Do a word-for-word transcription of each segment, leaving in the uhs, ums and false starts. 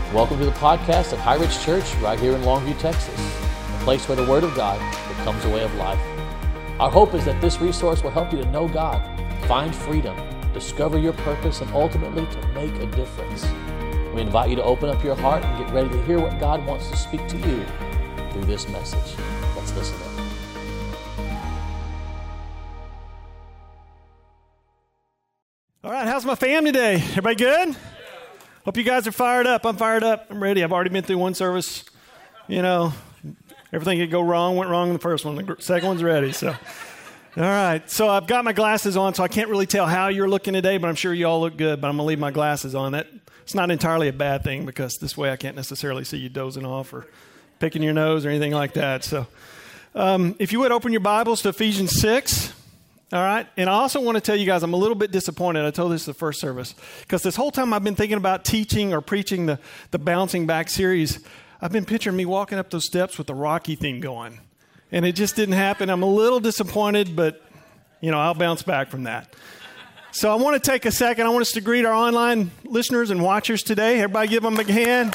Welcome to the podcast of High Ridge Church right here in Longview, Texas, a place where the Word of God becomes a way of life. Our hope is that this resource will help you to know God, find freedom, discover your purpose, and ultimately to make a difference. We invite you to open up your heart and get ready to hear what God wants to speak to you through this message. Let's listen in. All right, how's my fam today? Everybody good? Hope you guys are fired up. I'm fired up. I'm ready. I've already been through one service. You know, everything could go wrong, went wrong in the first one. The second one's ready. So, all right. So I've got my glasses on, so I can't really tell how you're looking today, but I'm sure you all look good. But I'm going to leave my glasses on. That it's not entirely a bad thing because this way I can't necessarily see you dozing off or picking your nose or anything like that. So um, if you would open your Bibles to Ephesians six. All right. And I also want to tell you guys, I'm a little bit disappointed. I told this the first service because this whole time I've been thinking about teaching or preaching the, the Bouncing Back series. I've been picturing me walking up those steps with the Rocky theme going, and it just didn't happen. I'm a little disappointed, but, you know, I'll bounce back from that. So I want to take a second. I want us to greet our online listeners and watchers today. Everybody give them a hand.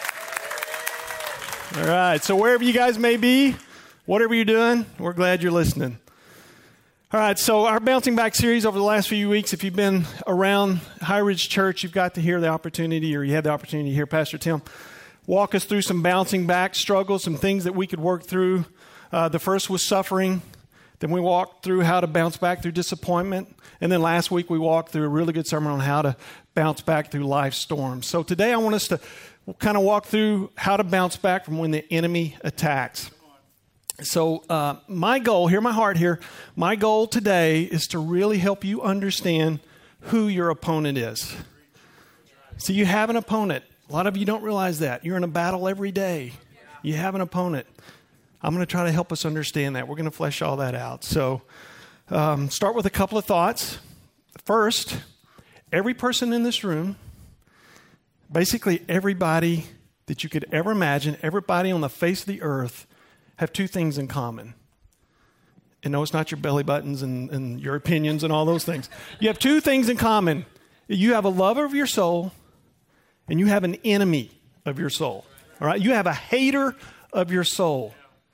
All right. So wherever you guys may be, whatever you're doing, we're glad you're listening. All right, so our Bouncing Back series over the last few weeks, if you've been around High Ridge Church, you've got to hear the opportunity, or you had the opportunity to hear Pastor Tim walk us through some bouncing back struggles, some things that we could work through. Uh, the first was suffering. Then we walked through how to bounce back through disappointment. And then last week we walked through a really good sermon on how to bounce back through life's storms. So today I want us to kind of walk through how to bounce back from when the enemy attacks. So uh, my goal, hear my heart here, my goal today is to really help you understand who your opponent is. So you have an opponent. A lot of you don't realize that. You're in a battle every day. You have an opponent. I'm going to try to help us understand that. We're going to flesh all that out. So um, start with a couple of thoughts. First, every person in this room, basically everybody that you could ever imagine, everybody on the face of the earth, have two things in common. And no, it's not your belly buttons and, and your opinions and all those things. You have two things in common. You have a lover of your soul, and you have an enemy of your soul. All right? You have a hater of your soul.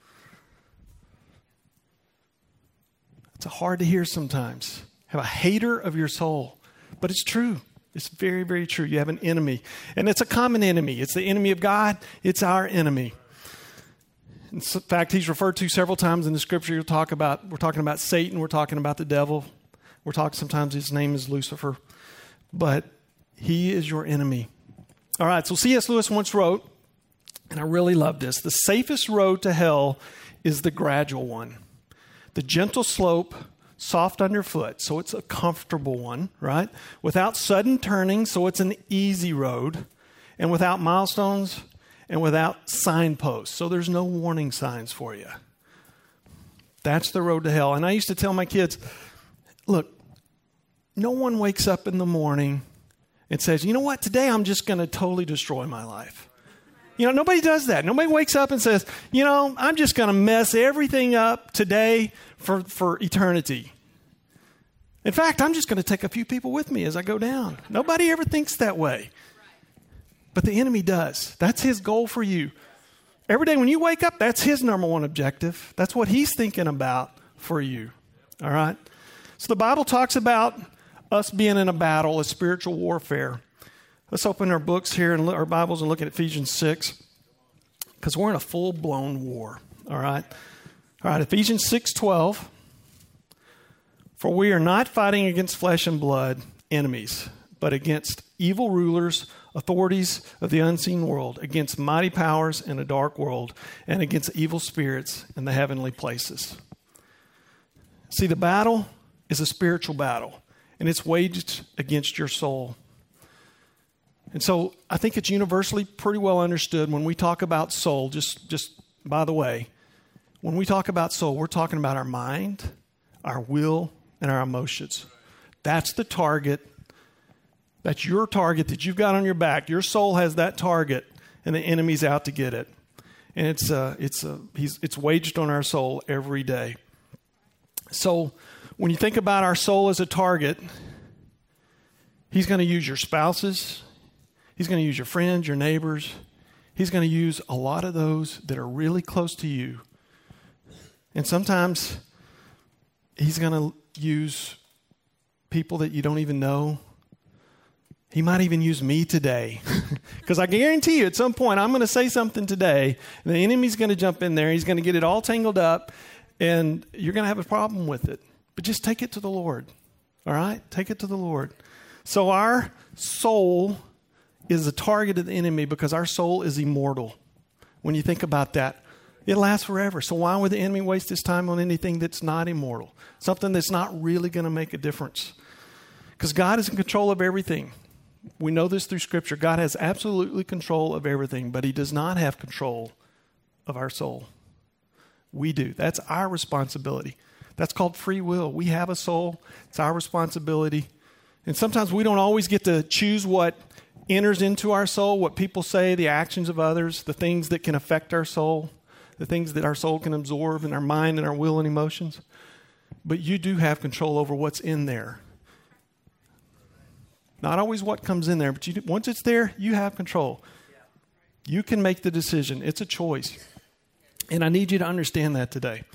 It's hard to hear sometimes. Have a hater of your soul. But it's true. It's very, very true. You have an enemy. And it's a common enemy. It's the enemy of God. It's our enemy. In fact, he's referred to several times in the scripture. You'll talk about, we're talking about Satan. We're talking about the devil. We're talking, sometimes his name is Lucifer. But he is your enemy. All right, so C S Lewis once wrote, and I really love this, the safest road to hell is the gradual one. The gentle slope, soft underfoot, so it's a comfortable one, right? Without sudden turning, so it's an easy road. And without milestones, and without signposts. So there's no warning signs for you. That's the road to hell. And I used to tell my kids, look, no one wakes up in the morning and says, you know what, today I'm just going to totally destroy my life. You know, nobody does that. Nobody wakes up and says, you know, I'm just going to mess everything up today for, for eternity. In fact, I'm just going to take a few people with me as I go down. Nobody ever thinks that way. But the enemy does. That's his goal for you. Every day when you wake up, that's his number one objective. That's what he's thinking about for you. All right? So the Bible talks about us being in a battle, a spiritual warfare. Let's open our books here and our Bibles and look at Ephesians six, because we're in a full-blown war. All right? All right, Ephesians six twelve. For we are not fighting against flesh and blood, enemies, but against evil rulers, authorities of the unseen world, against mighty powers in a dark world, and against evil spirits in the heavenly places. See, the battle is a spiritual battle, and it's waged against your soul. And so I think it's universally pretty well understood when we talk about soul, just, just by the way, when we talk about soul, we're talking about our mind, our will, and our emotions. That's the target. That's your target that you've got on your back. Your soul has that target, and the enemy's out to get it. And it's uh, it's uh, he's it's waged on our soul every day. So when you think about our soul as a target, he's going to use your spouses. He's going to use your friends, your neighbors. He's going to use a lot of those that are really close to you. And sometimes he's going to use people that you don't even know. He might even use me today. Because I guarantee you at some point I'm going to say something today, and the enemy's going to jump in there. He's going to get it all tangled up, and you're going to have a problem with it. But just take it to the Lord. All right? Take it to the Lord. So our soul is the target of the enemy because our soul is immortal. When you think about that, it lasts forever. So why would the enemy waste his time on anything that's not immortal? Something that's not really going to make a difference. Because God is in control of everything. We know this through Scripture. God has absolutely control of everything, but he does not have control of our soul. We do. That's our responsibility. That's called free will. We have a soul. It's our responsibility. And sometimes we don't always get to choose what enters into our soul, what people say, the actions of others, the things that can affect our soul, the things that our soul can absorb in our mind and our will and emotions. But you do have control over what's in there. Not always what comes in there, but you do, once it's there, you have control. You can make the decision. It's a choice. And I need you to understand that today.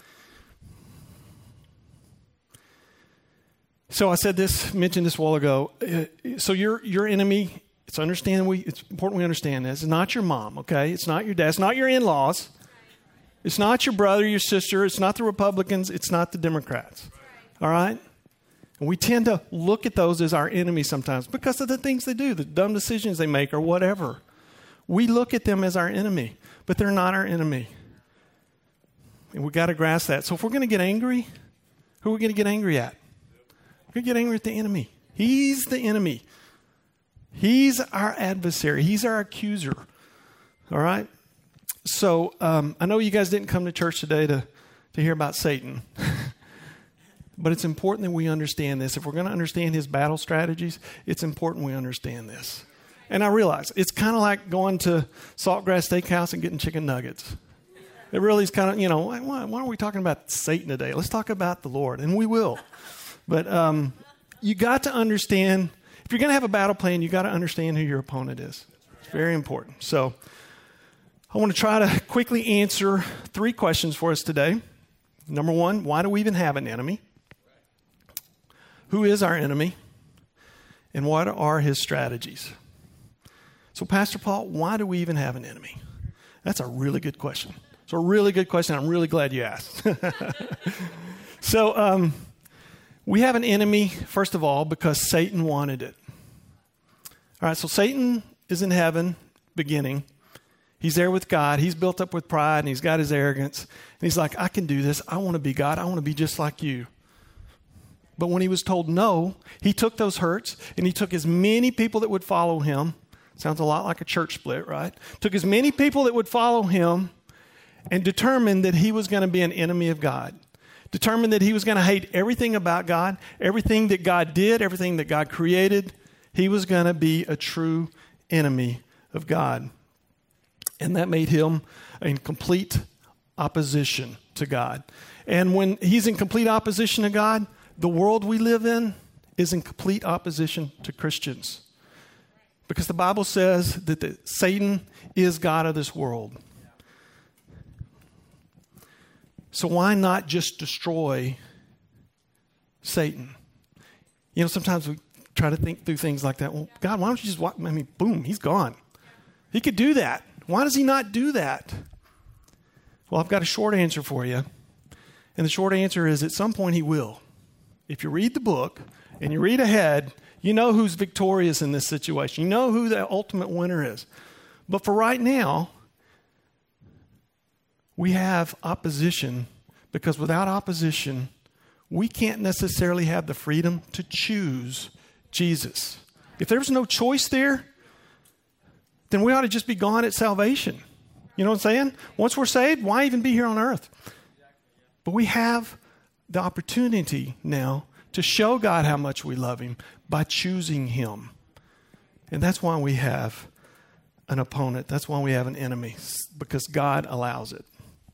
So I said this, mentioned this a while ago. So your your enemy, it's understand we it's important we understand this. It's not your mom, okay? It's not your dad. It's not your in-laws. It's not your brother, your sister. It's not the Republicans. It's not the Democrats. All right? And we tend to look at those as our enemies sometimes because of the things they do, the dumb decisions they make or whatever. We look at them as our enemy, but they're not our enemy. And we got to grasp that. So if we're going to get angry, who are we going to get angry at? We're going to get angry at the enemy. He's the enemy. He's our adversary. He's our accuser. All right? So um, I know you guys didn't come to church today to, to hear about Satan. But it's important that we understand this. If we're going to understand his battle strategies, it's important we understand this. And I realize it's kind of like going to Saltgrass Steakhouse and getting chicken nuggets. It really is kind of, you know, why, why are we talking about Satan today? Let's talk about the Lord, and we will. But um, you got to understand, if you're going to have a battle plan, you got to understand who your opponent is. It's very important. So I want to try to quickly answer three questions for us today. Number one, why do we even have an enemy? Who is our enemy? And what are his strategies? So, Pastor Paul, why do we even have an enemy? That's a really good question. It's a really good question. I'm really glad you asked. so, um, we have an enemy, first of all, because Satan wanted it. All right, so Satan is in heaven, beginning. He's there with God. He's built up with pride, and he's got his arrogance. And he's like, I can do this. I want to be God. I want to be just like you. But when he was told no, he took those hurts and he took as many people that would follow him. Sounds a lot like a church split, right? Took as many people that would follow him and determined that he was going to be an enemy of God. Determined that he was going to hate everything about God, everything that God did, everything that God created. He was going to be a true enemy of God. And that made him in complete opposition to God. And when he's in complete opposition to God, the world we live in is in complete opposition to Christians. Because the Bible says that the, Satan is God of this world. So why not just destroy Satan? You know, sometimes we try to think through things like that. Well, God, why don't you just walk? I mean, boom, he's gone. He could do that. Why does he not do that? Well, I've got a short answer for you. And the short answer is at some point he will. If you read the book and you read ahead, you know who's victorious in this situation. You know who the ultimate winner is. But for right now, we have opposition because without opposition, we can't necessarily have the freedom to choose Jesus. If there's no choice there, then we ought to just be gone at salvation. You know what I'm saying? Once we're saved, why even be here on earth? But we have the opportunity now to show God how much we love him by choosing him. And that's why we have an opponent. That's why we have an enemy, because God allows it.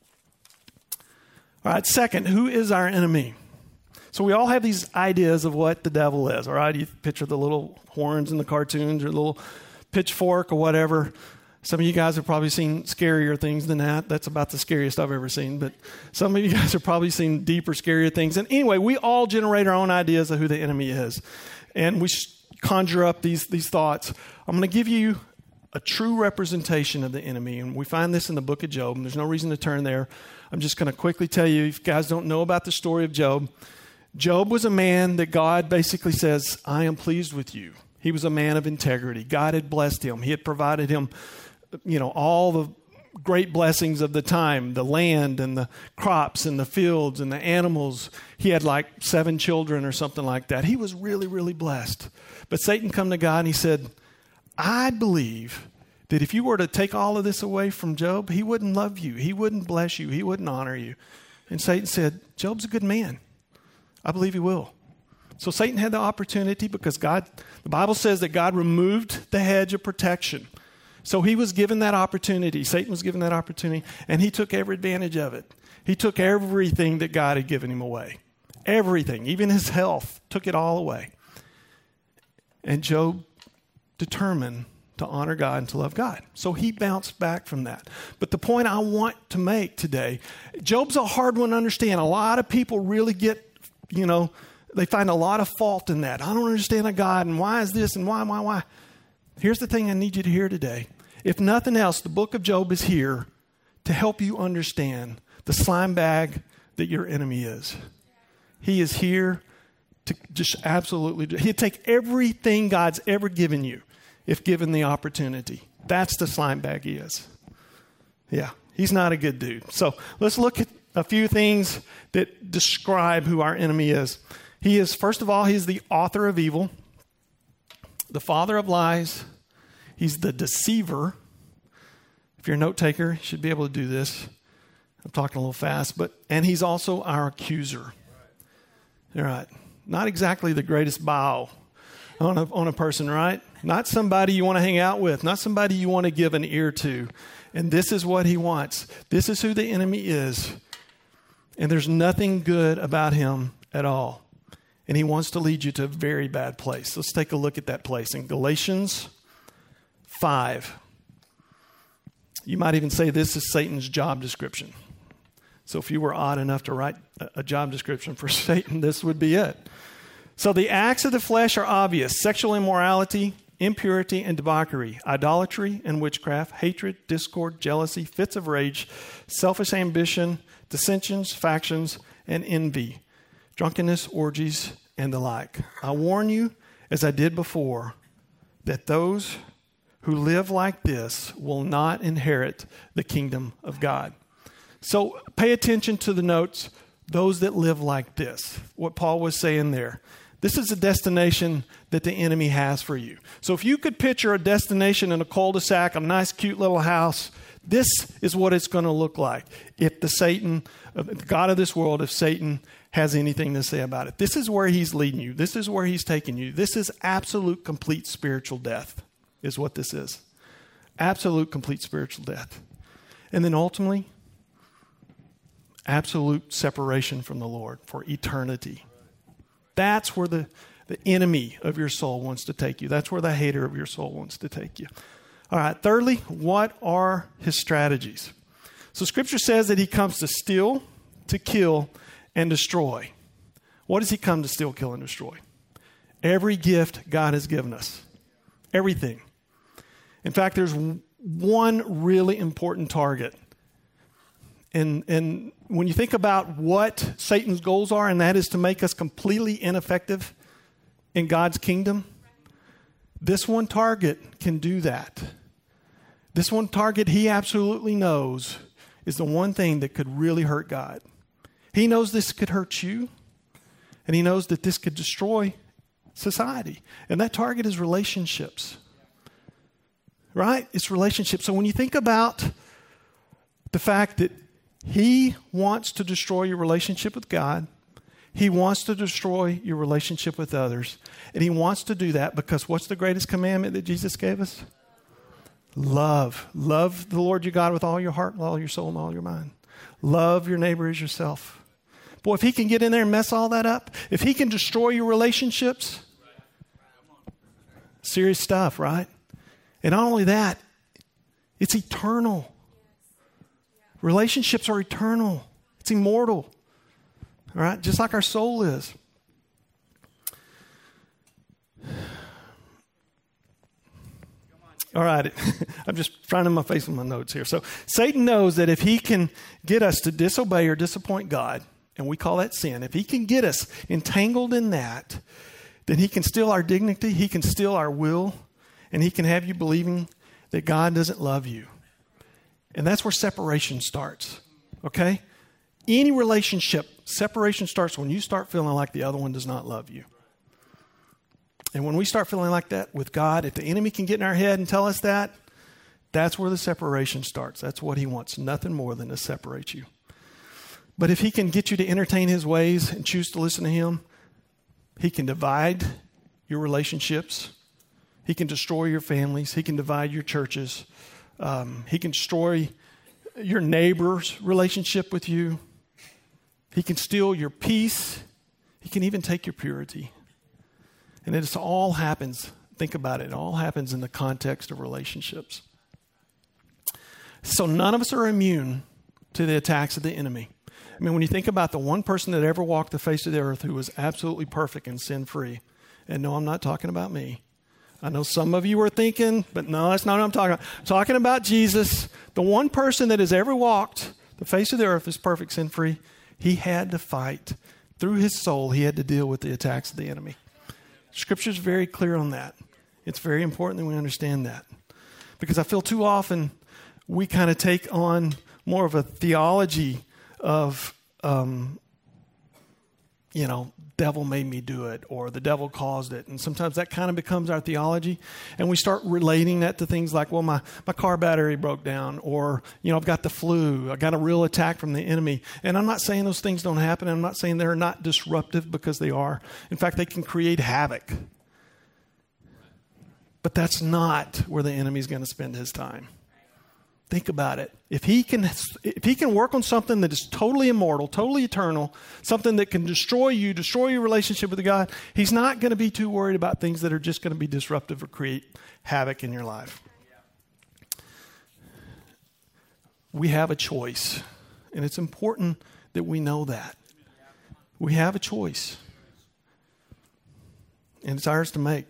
All right, second, who is our enemy? So we all have these ideas of what the devil is, all right? You picture the little horns in the cartoons or little pitchfork or whatever. Some of you guys have probably seen scarier things than that. That's about the scariest I've ever seen. But some of you guys have probably seen deeper, scarier things. And anyway, we all generate our own ideas of who the enemy is. And we conjure up these, these thoughts. I'm going to give you a true representation of the enemy. And we find this in the book of Job. And there's no reason to turn there. I'm just going to quickly tell you, if you guys don't know about the story of Job, Job was a man that God basically says, I am pleased with you. He was a man of integrity. God had blessed him. He had provided him, you know, all the great blessings of the time, the land and the crops and the fields and the animals. He had like seven children or something like that. He was really, really blessed. But Satan come to God and he said, I believe that if you were to take all of this away from Job, he wouldn't love you. He wouldn't bless you. He wouldn't honor you. And Satan said, Job's a good man. I believe he will. So Satan had the opportunity because God, the Bible says that God removed the hedge of protection. So he was given that opportunity. Satan was given that opportunity, and he took every advantage of it. He took everything that God had given him away. Everything, even his health, took it all away. And Job determined to honor God and to love God. So he bounced back from that. But the point I want to make today, Job's a hard one to understand. A lot of people really get, you know, they find a lot of fault in that. I don't understand a God, and why is this, and why, why, why? Here's the thing I need you to hear today. If nothing else, the book of Job is here to help you understand the slime bag that your enemy is. He is here to just absolutely, he'd take everything God's ever given you if given the opportunity. That's the slime bag he is. Yeah, he's not a good dude. So let's look at a few things that describe who our enemy is. He is, first of all, he's the author of evil, the father of lies. He's the deceiver. If you're a note taker, you should be able to do this. I'm talking a little fast, but and he's also our accuser. All right. Not exactly the greatest bow on a, on a person, right? Not somebody you want to hang out with, not somebody you want to give an ear to. And this is what he wants. This is who the enemy is. And there's nothing good about him at all. And he wants to lead you to a very bad place. Let's take a look at that place in Galatians five. You might even say this is Satan's job description. So if you were odd enough to write a job description for Satan, this would be it. So the acts of the flesh are obvious: sexual immorality, impurity and debauchery, idolatry and witchcraft, hatred, discord, jealousy, fits of rage, selfish ambition, dissensions, factions, and envy, drunkenness, orgies, and the like. I warn you, as I did before, that those who live like this will not inherit the kingdom of God. So pay attention to the notes, those that live like this, what Paul was saying there. This is a destination that the enemy has for you. So if you could picture a destination in a cul-de-sac, a nice, cute little house, this is what it's going to look like if the Satan, the God of this world, if Satan has anything to say about it. This is where he's leading you. This is where he's taking you. This is absolute, complete spiritual death is what this is. Absolute, complete spiritual death. And then ultimately, absolute separation from the Lord for eternity. That's where the, the enemy of your soul wants to take you. That's where the hater of your soul wants to take you. All right, thirdly, what are his strategies? So Scripture says that he comes to steal, to kill, and destroy. What does he come to steal, kill, and destroy? Every gift God has given us. Everything. In fact, there's one really important target. And, and when you think about what Satan's goals are, and that is to make us completely ineffective in God's kingdom, this one target can do that. This one target he absolutely knows is the one thing that could really hurt God. He knows this could hurt you, and he knows that this could destroy society. And that target is relationships. Right? It's relationships. So when you think about the fact that he wants to destroy your relationship with God, he wants to destroy your relationship with others, and he wants to do that because what's the greatest commandment that Jesus gave us? Love. Love the Lord your God with all your heart, and all your soul, and all your mind. Love your neighbor as yourself. Boy, if he can get in there and mess all that up, if he can destroy your relationships, serious stuff, right? And not only that, it's eternal. Relationships are eternal. It's immortal. All right? Just like our soul is. All right. I'm just finding my face in my notes here. So Satan knows that if he can get us to disobey or disappoint God, and we call that sin, if he can get us entangled in that, then he can steal our dignity, he can steal our will, and he can have you believing that God doesn't love you. And that's where separation starts, okay? Any relationship, separation starts when you start feeling like the other one does not love you. And when we start feeling like that with God, if the enemy can get in our head and tell us that, that's where the separation starts. That's what he wants, nothing more than to separate you. But if he can get you to entertain his ways and choose to listen to him, he can divide your relationships. He can destroy your families. He can divide your churches. Um, he can destroy your neighbor's relationship with you. He can steal your peace. He can even take your purity. And it all happens, think about it, it all happens in the context of relationships. So none of us are immune to the attacks of the enemy. I mean, when you think about the one person that ever walked the face of the earth who was absolutely perfect and sin-free, and no, I'm not talking about me. I know some of you are thinking, but no, that's not what I'm talking about. I'm talking about Jesus, the one person that has ever walked the face of the earth is perfect, sin-free. He had to fight. Through his soul, he had to deal with the attacks of the enemy. Scripture is very clear on that. It's very important that we understand that. Because I feel too often we kind of take on more of a theology of, um, you know, devil made me do it or the devil caused it. And sometimes that kind of becomes our theology. And we start relating that to things like, well, my, my car battery broke down or, you know, I've got the flu. I got a real attack from the enemy. And I'm not saying those things don't happen. I'm not saying they're not disruptive because they are. In fact, they can create havoc. But that's not where the enemy's going to spend his time. Think about it. If he can, if he can work on something that is totally immortal, totally eternal, something that can destroy you, destroy your relationship with God, he's not going to be too worried about things that are just going to be disruptive or create havoc in your life. We have a choice, and it's important that we know that. We have a choice, and it's ours to make.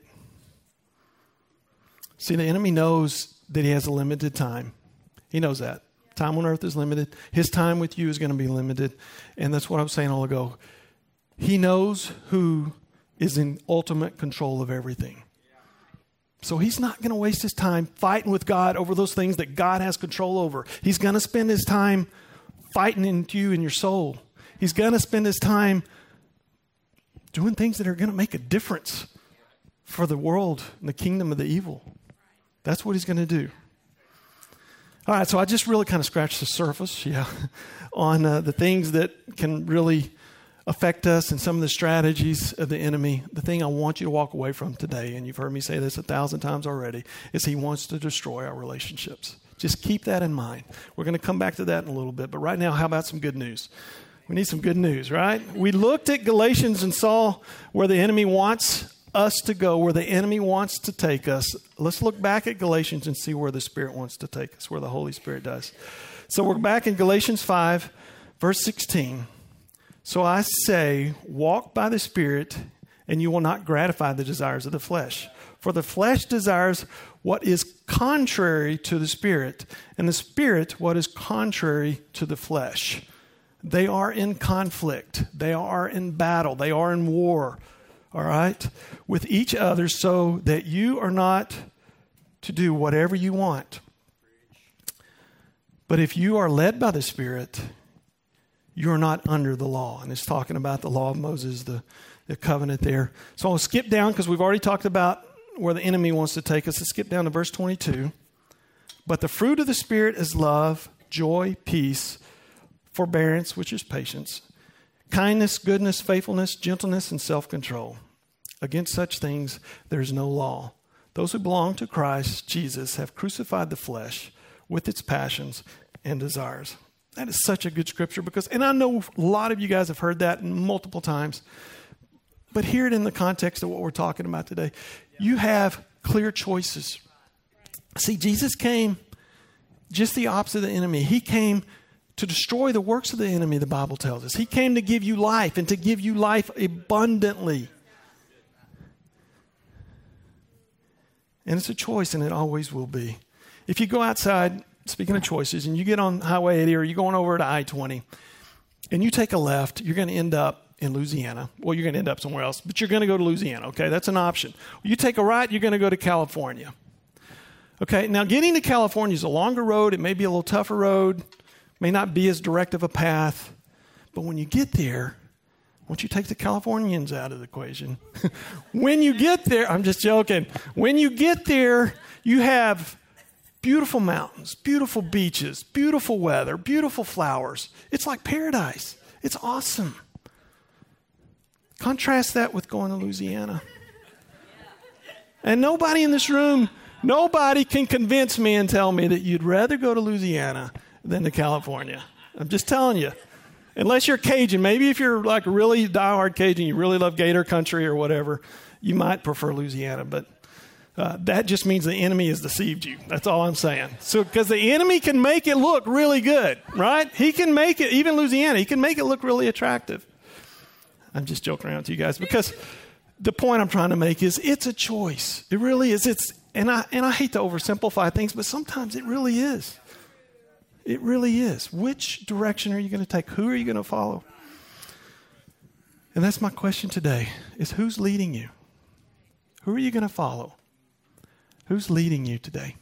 See, the enemy knows that he has a limited time. He knows that. Time on earth is limited. His time with you is going to be limited. And that's what I was saying all ago. He knows who is in ultimate control of everything. So he's not going to waste his time fighting with God over those things that God has control over. He's going to spend his time fighting into you in your soul. He's going to spend his time doing things that are going to make a difference for the world and the kingdom of the evil. That's what he's going to do. All right, so I just really kind of scratched the surface, yeah, on uh, the things that can really affect us and some of the strategies of the enemy. The thing I want you to walk away from today, and you've heard me say this a thousand times already, is he wants to destroy our relationships. Just keep that in mind. We're going to come back to that in a little bit, but right now, how about some good news? We need some good news, right? We looked at Galatians and saw where the enemy wants us to go, where the enemy wants to take us. Let's look back at Galatians and see where the Spirit wants to take us, where the Holy Spirit does. So we're back in Galatians five, verse sixteen. So I say, walk by the Spirit, and you will not gratify the desires of the flesh. For the flesh desires what is contrary to the Spirit, and the Spirit what is contrary to the flesh. They are in conflict. They are in battle. They are in war. All right, with each other, so that you are not to do whatever you want. But if you are led by the Spirit, you are not under the law. And it's talking about the law of Moses, the, the covenant there. So I'll skip down because we've already talked about where the enemy wants to take us. Let's skip down to verse twenty-two. But the fruit of the Spirit is love, joy, peace, forbearance, which is patience, kindness, goodness, faithfulness, gentleness, and self-control. Against such things there is no law. Those who belong to Christ Jesus have crucified the flesh with its passions and desires. That is such a good scripture because, and I know a lot of you guys have heard that multiple times, but hear it in the context of what we're talking about today. You have clear choices. See, Jesus came just the opposite of the enemy. He came to destroy the works of the enemy, the Bible tells us. He came to give you life and to give you life abundantly. And it's a choice, and it always will be. If you go outside, speaking of choices, and you get on Highway eighty or you're going over to I twenty, and you take a left, you're going to end up in Louisiana. Well, you're going to end up somewhere else, but you're going to go to Louisiana, okay? That's an option. You take a right, you're going to go to California. Okay, now getting to California is a longer road. It may be a little tougher road. May not be as direct of a path. But when you get there, once you take the Californians out of the equation, when you get there, I'm just joking. When you get there, you have beautiful mountains, beautiful beaches, beautiful weather, beautiful flowers. It's like paradise. It's awesome. Contrast that with going to Louisiana. And nobody in this room, nobody can convince me and tell me that you'd rather go to Louisiana than to California. I'm just telling you. Unless you're Cajun. Maybe if you're like a really diehard Cajun, you really love Gator country or whatever, you might prefer Louisiana. But uh, that just means the enemy has deceived you. That's all I'm saying. So, because the enemy can make it look really good, right? He can make it, even Louisiana, he can make it look really attractive. I'm just joking around with you guys because the point I'm trying to make is it's a choice. It really is. It's and I and I hate to oversimplify things, but sometimes it really is. It really is. Which direction are you going to take? Who are you going to follow? And that's my question today, is who's leading you? Who are you going to follow? Who's leading you today?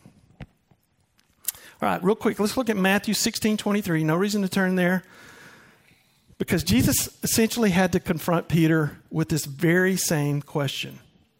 All right, real quick, let's look at Matthew sixteen twenty-three. No reason to turn there. Because Jesus essentially had to confront Peter with this very same question.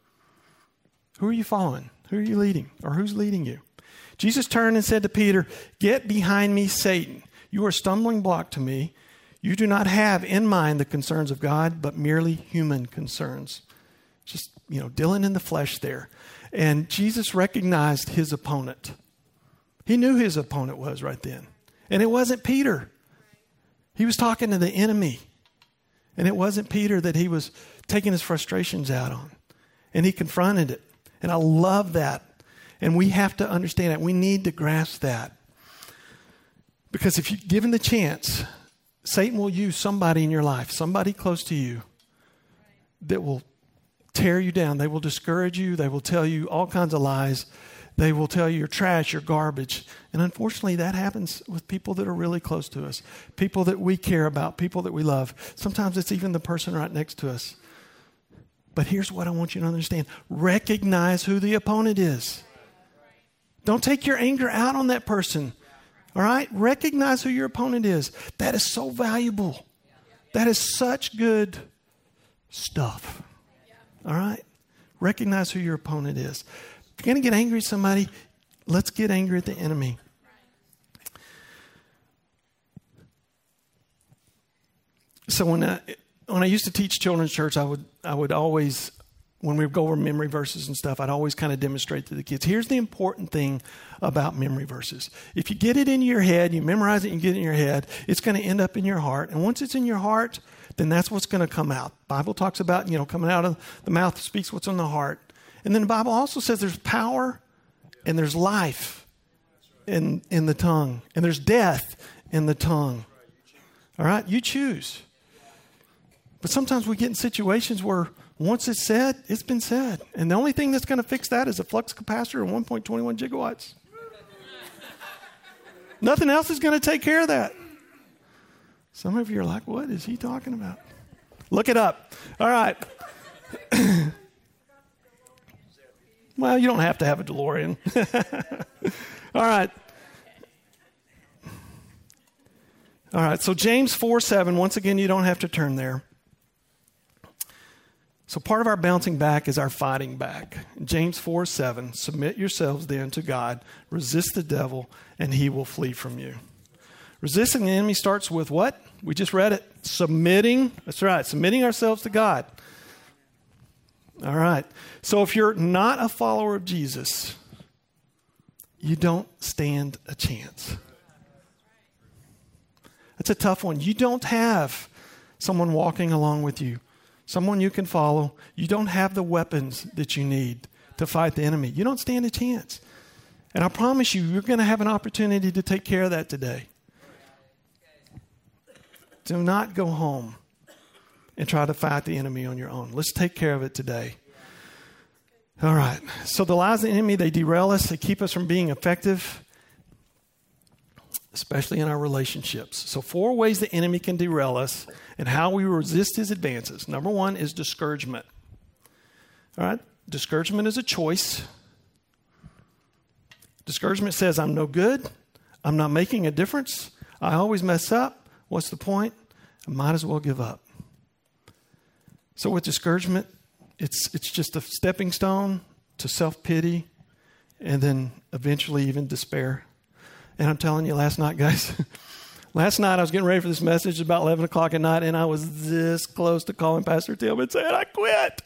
Who are you following? Who are you leading? Or who's leading you? Jesus turned and said to Peter, "Get behind me, Satan. You are a stumbling block to me. You do not have in mind the concerns of God, but merely human concerns." Just, you know, dealing in the flesh there. And Jesus recognized his opponent. He knew who his opponent was right then. And it wasn't Peter. He was talking to the enemy. And it wasn't Peter that he was taking his frustrations out on. And he confronted it. And I love that. And we have to understand that. We need to grasp that. Because if you're given the chance, Satan will use somebody in your life, somebody close to you, that will tear you down. They will discourage you. They will tell you all kinds of lies. They will tell you you're trash, you're garbage. And unfortunately, that happens with people that are really close to us, people that we care about, people that we love. Sometimes it's even the person right next to us. But here's what I want you to understand. Recognize who the opponent is. Don't take your anger out on that person. All right? Recognize who your opponent is. That is so valuable. That is such good stuff. All right? Recognize who your opponent is. If you're going to get angry at somebody, let's get angry at the enemy. So when I, when I used to teach children's church, I would I would always, when we would go over memory verses and stuff, I'd always kind of demonstrate to the kids, here's the important thing about memory verses. If you get it in your head, you memorize it and you get it in your head, it's going to end up in your heart. And once it's in your heart, then that's what's going to come out. The Bible talks about, you know, coming out of the mouth speaks what's on the heart. And then the Bible also says there's power and there's life in, in the tongue. And there's death in the tongue. All right? You choose. But sometimes we get in situations where once it's said, it's been said. And the only thing that's going to fix that is a flux capacitor of one point two one gigawatts. Nothing else is going to take care of that. Some of you are like, what is he talking about? Look it up. All right. Well, you don't have to have a DeLorean. All right. All right. So James four seven, once again, you don't have to turn there. So part of our bouncing back is our fighting back. James four seven, submit yourselves then to God, resist the devil, and he will flee from you. Resisting the enemy starts with what? We just read it. Submitting. That's right. Submitting ourselves to God. All right. So if you're not a follower of Jesus, you don't stand a chance. That's a tough one. You don't have someone walking along with you, someone you can follow. You don't have the weapons that you need to fight the enemy. You don't stand a chance. And I promise you, you're going to have an opportunity to take care of that today. Do not go home and try to fight the enemy on your own. Let's take care of it today. All right. So the lies of the enemy, they derail us. They keep us from being effective, especially in our relationships. So four ways the enemy can derail us and how we resist his advances. Number one is discouragement. All right. Discouragement is a choice. Discouragement says, I'm no good. I'm not making a difference. I always mess up. What's the point? I might as well give up. So with discouragement, it's it's just a stepping stone to self-pity and then eventually even despair. And I'm telling you, last night, guys, last night I was getting ready for this message about eleven o'clock at night, and I was this close to calling Pastor Tim and saying, I quit.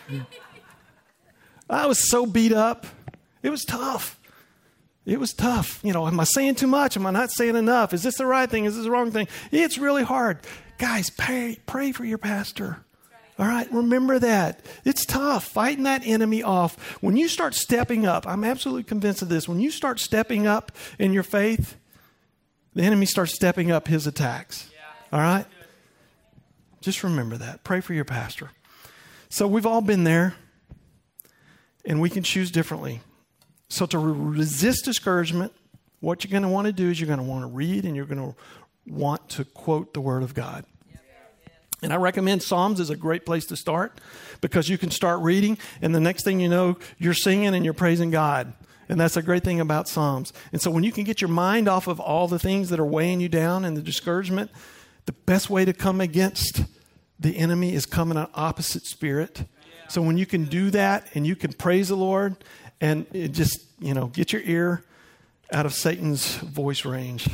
I was so beat up. It was tough. It was tough. You know, am I saying too much? Am I not saying enough? Is this the right thing? Is this the wrong thing? It's really hard. Guys, pray, pray for your pastor. All right, remember that. It's tough, fighting that enemy off. When you start stepping up, I'm absolutely convinced of this. When you start stepping up in your faith, the enemy starts stepping up his attacks. All right? Just remember that. Pray for your pastor. So we've all been there, and we can choose differently. So to resist discouragement, what you're going to want to do is you're going to want to read and you're going to want to quote the Word of God. And I recommend Psalms is a great place to start because you can start reading and the next thing you know, you're singing and you're praising God. And that's a great thing about Psalms. And so when you can get your mind off of all the things that are weighing you down and the discouragement, the best way to come against the enemy is come in an opposite spirit. So when you can do that and you can praise the Lord and it just, you know, get your ear out of Satan's voice range.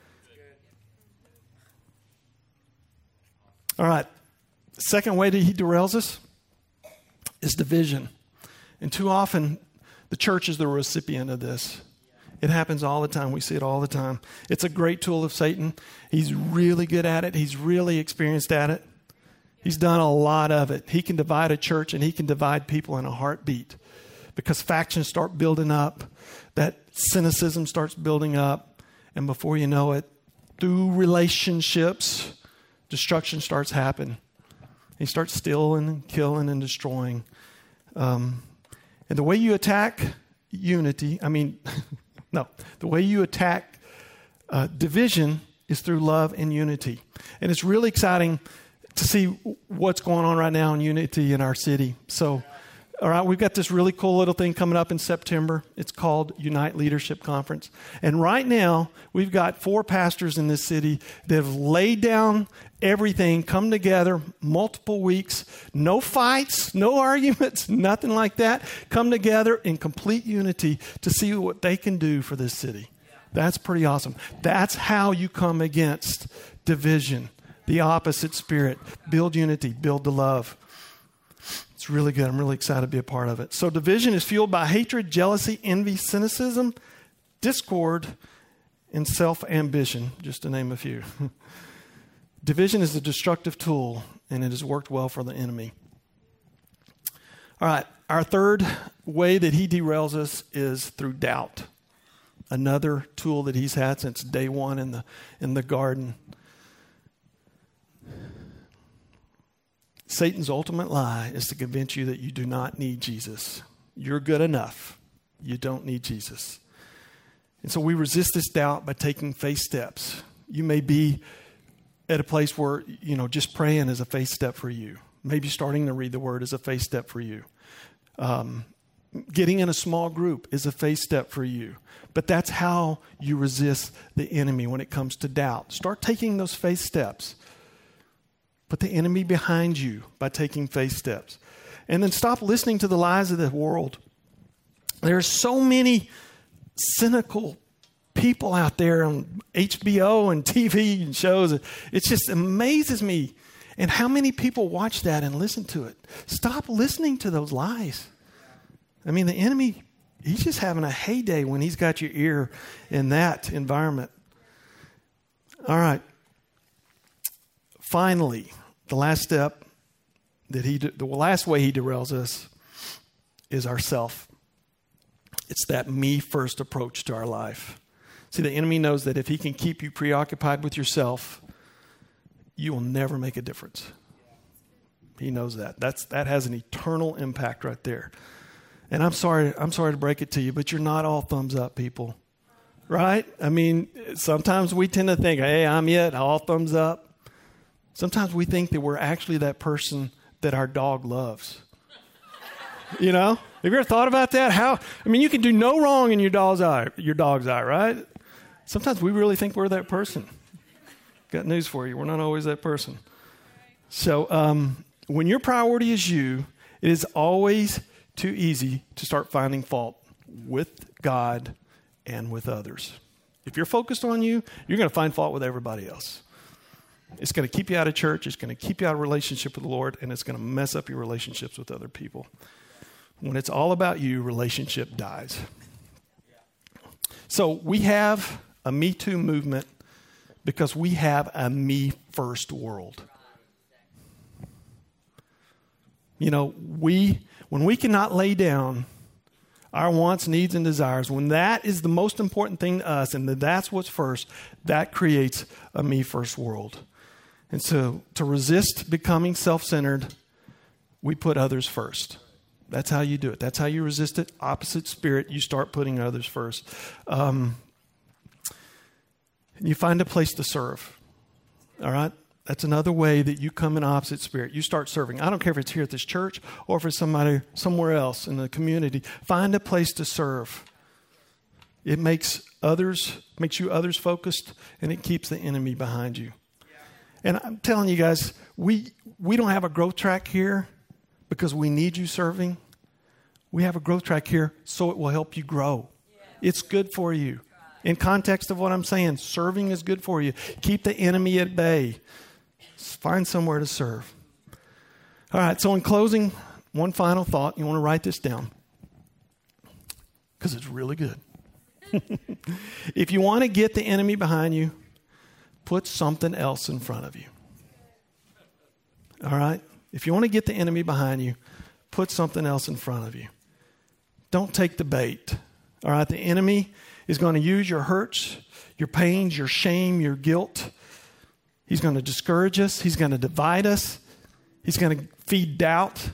All right. The second way that he derails us is division. And too often, the church is the recipient of this. It happens all the time. We see it all the time. It's a great tool of Satan. He's really good at it. He's really experienced at it. He's done a lot of it. He can divide a church and he can divide people in a heartbeat because factions start building up. That cynicism starts building up. And before you know it, through relationships, destruction starts happening. He starts stealing and killing and destroying. Um, and the way you attack unity, I mean, no, the way you attack uh, division is through love and unity. And it's really exciting to see what's going on right now in unity in our city. So, all right, we've got this really cool little thing coming up in September. It's called Unite Leadership Conference. And right now, we've got four pastors in this city that have laid down everything, come together, multiple weeks, no fights, no arguments, nothing like that. Come together in complete unity to see what they can do for this city. That's pretty awesome. That's how you come against division, the opposite spirit. Build unity, build the love. It's really good. I'm really excited to be a part of it. So division is fueled by hatred, jealousy, envy, cynicism, discord, and self-ambition, just to name a few. Division is a destructive tool, and it has worked well for the enemy. All right, our third way that he derails us is through doubt. Another tool that he's had since day one in the in the garden. Satan's ultimate lie is to convince you that you do not need Jesus. You're good enough. You don't need Jesus. And so we resist this doubt by taking faith steps. You may be at a place where, you know, just praying is a faith step for you. Maybe starting to read the Word is a faith step for you. Um, getting in a small group is a faith step for you. But that's how you resist the enemy when it comes to doubt. Start taking those faith steps. Put the enemy behind you by taking faith steps. And then stop listening to the lies of the world. There are so many cynical people out there on H B O and T V and shows. It just amazes me. And how many people watch that and listen to it? Stop listening to those lies. I mean, the enemy, he's just having a heyday when he's got your ear in that environment. All right. Finally, the last step that he, the last way he derails us is ourself. It's that me first approach to our life. See, the enemy knows that if he can keep you preoccupied with yourself, you will never make a difference. He knows that. That's that has an eternal impact right there. And I'm sorry, I'm sorry to break it to you, but you're not all thumbs up people. Right? I mean, sometimes we tend to think, hey, I'm it, all thumbs up. Sometimes we think that we're actually that person that our dog loves. You know? Have you ever thought about that? How? I mean, you can do no wrong in your dog's eye, your dog's eye, right? Sometimes we really think we're that person. Got news for you. We're not always that person. So um, when your priority is you, it is always too easy to start finding fault with God and with others. If you're focused on you, you're going to find fault with everybody else. It's going to keep you out of church. It's going to keep you out of relationship with the Lord, and it's going to mess up your relationships with other people. When it's all about you, relationship dies. So we have a Me Too movement because we have a me first world. You know, we when we cannot lay down our wants, needs, and desires, when that is the most important thing to us and that's what's first, that creates a me first world. And so to resist becoming self-centered, we put others first. That's how you do it. That's how you resist it. Opposite spirit, you start putting others first. Um, you find a place to serve. All right? That's another way that you come in opposite spirit. You start serving. I don't care if it's here at this church or if it's somebody somewhere else in the community. Find a place to serve. It makes others, makes you others focused, and it keeps the enemy behind you. And I'm telling you guys, we we don't have a growth track here because we need you serving. We have a growth track here so it will help you grow. It's good for you. In context of what I'm saying, serving is good for you. Keep the enemy at bay. Find somewhere to serve. All right, so in closing, one final thought. You want to write this down because it's really good. If you want to get the enemy behind you, put something else in front of you. All right? If you want to get the enemy behind you, put something else in front of you. Don't take the bait. All right? The enemy is going to use your hurts, your pains, your shame, your guilt. He's going to discourage us. He's going to divide us. He's going to feed doubt.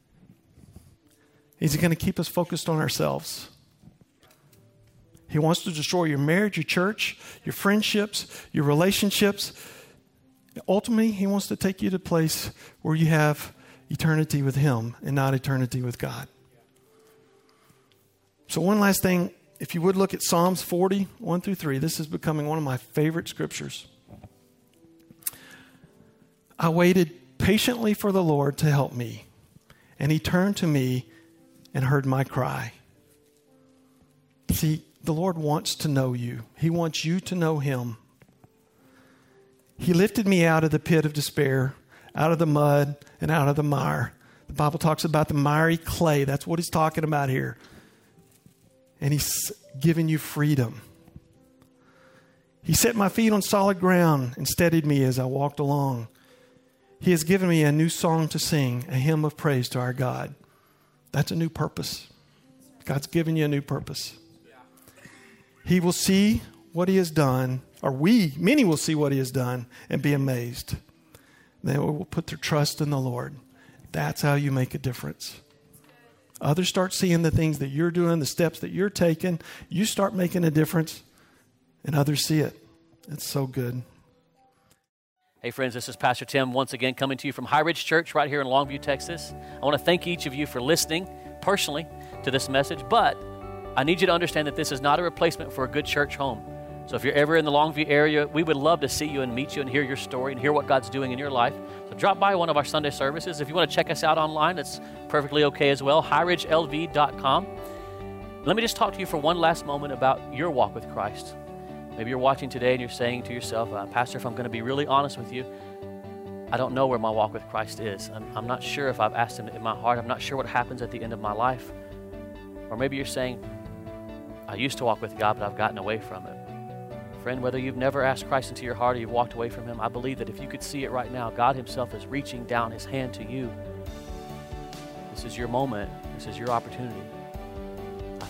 He's going to keep us focused on ourselves. He wants to destroy your marriage, your church, your friendships, your relationships. Ultimately, he wants to take you to a place where you have eternity with him and not eternity with God. So one last thing, if you would look at Psalms forty, one through three. This is becoming one of my favorite scriptures. I waited patiently for the Lord to help me, and he turned to me and heard my cry. See, the Lord wants to know you. He wants you to know him. He lifted me out of the pit of despair, out of the mud and out of the mire. The Bible talks about the miry clay. That's what he's talking about here. And he's given you freedom. He set my feet on solid ground and steadied me as I walked along. He has given me a new song to sing, a hymn of praise to our God. That's a new purpose. God's given you a new purpose. He will see what he has done, or we, many will see what he has done and be amazed. They will put their trust in the Lord. That's how you make a difference. Others start seeing the things that you're doing, the steps that you're taking. You start making a difference, and others see it. It's so good. Hey friends, this is Pastor Tim once again coming to you from High Ridge Church right here in Longview, Texas. I want to thank each of you for listening personally to this message, but I need you to understand that this is not a replacement for a good church home. So if you're ever in the Longview area, we would love to see you and meet you and hear your story and hear what God's doing in your life. So drop by one of our Sunday services. If you want to check us out online, it's perfectly okay as well, high ridge l v dot com. Let me just talk to you for one last moment about your walk with Christ. Maybe you're watching today and you're saying to yourself, uh, Pastor, if I'm going to be really honest with you, I don't know where my walk with Christ is. I'm, I'm not sure if I've asked him in my heart. I'm not sure what happens at the end of my life. Or maybe you're saying, I used to walk with God, but I've gotten away from it. Friend, whether you've never asked Christ into your heart or you've walked away from him, I believe that if you could see it right now, God himself is reaching down his hand to you. This is your moment. This is your opportunity. I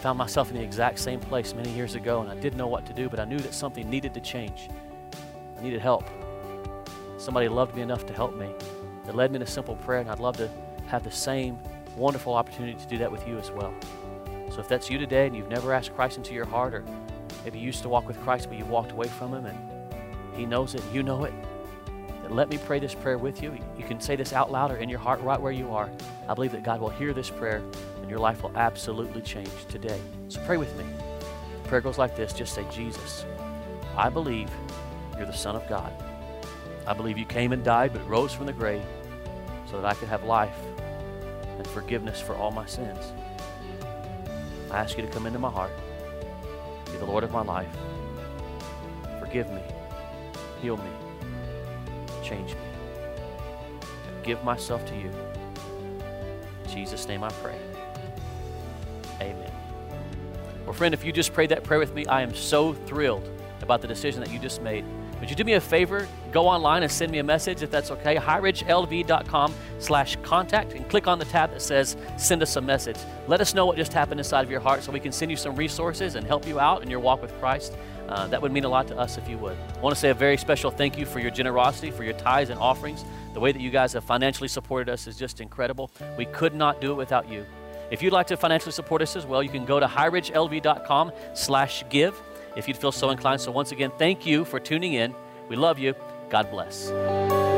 found myself in the exact same place many years ago, and I didn't know what to do, but I knew that something needed to change. I needed help. Somebody loved me enough to help me. It led me in a simple prayer, and I'd love to have the same wonderful opportunity to do that with you as well. So if that's you today and you've never asked Christ into your heart, or maybe you used to walk with Christ but you walked away from him and he knows it, you know it, then let me pray this prayer with you. You can say this out loud or in your heart right where you are. I believe that God will hear this prayer and your life will absolutely change today. So pray with me. The prayer goes like this. Just say, Jesus, I believe you're the Son of God. I believe you came and died but rose from the grave so that I could have life and forgiveness for all my sins. I ask you to come into my heart, be the Lord of my life. Forgive me, heal me, change me. I give myself to you. In Jesus' name I pray. Amen. Well, friend, if you just prayed that prayer with me, I am so thrilled about the decision that you just made. Would you do me a favor? Go online and send me a message if that's okay. highridgelv.com slash contact and click on the tab that says send us a message. Let us know what just happened inside of your heart so we can send you some resources and help you out in your walk with Christ. Uh, that would mean a lot to us if you would. I want to say a very special thank you for your generosity, for your tithes and offerings. The way that you guys have financially supported us is just incredible. We could not do it without you. If you'd like to financially support us as well, you can go to highridgelv.com slash give. If you'd feel so inclined. So once again, thank you for tuning in. We love you. God bless.